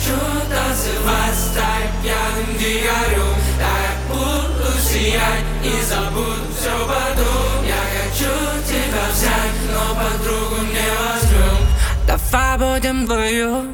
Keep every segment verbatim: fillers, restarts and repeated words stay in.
хочу танцевать, стать пьяным дикарем. Так буду сиять и забуду все потом. Я хочу тебя взять, но подругу не возьмем. Давай будем вдвоем.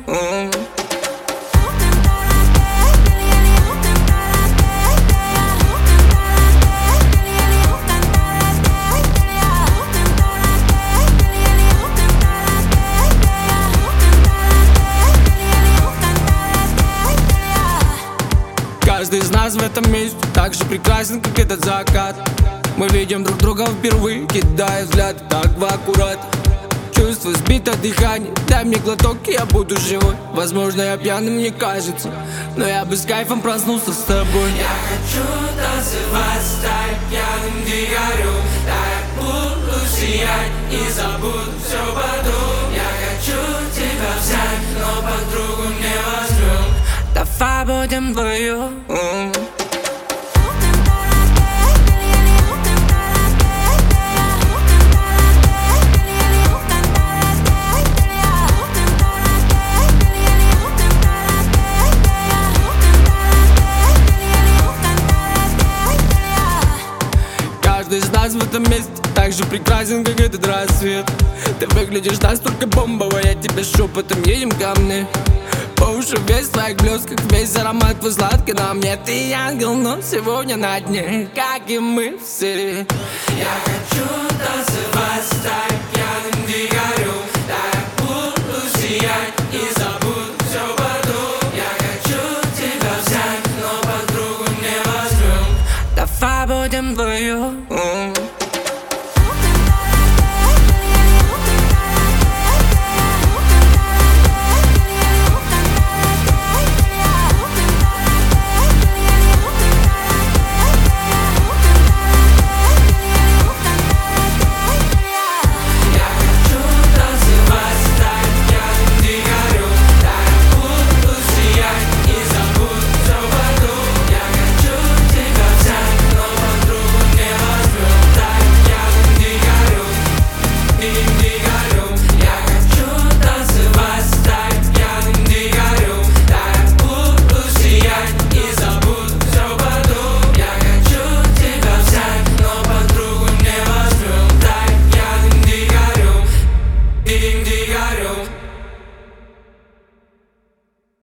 Каждый из нас в этом месте так же прекрасен, как этот закат. Мы видим друг друга впервые, кидая взгляд так в аккурат. Чувствую сбитое дыхание, дай мне глоток, и я буду живой. Возможно, я пьяным, мне кажется, но я бы с кайфом проснулся с тобой. Я хочу танцевать, стать пьяным дикарем. Так буду сиять и забуду все потом. Я хочу тебя взять, но подругу не возьмем. Давай будем вдвоем. Каждый из нас в этом месте так же прекрасен, как этот рассвет. Ты выглядишь настолько бомбово, я тебе шепотом едем ко мне. По уши весь в твоих блесках, весь аромат твой сладкий на мне. Ты ангел, но сегодня на дне, как и мы все. Я хочу танцевать, стать пьяным дикарем. Так буду сиять и забуду все потом. Я хочу тебя взять, но подругу не возьмем. Давай будем вдвоем.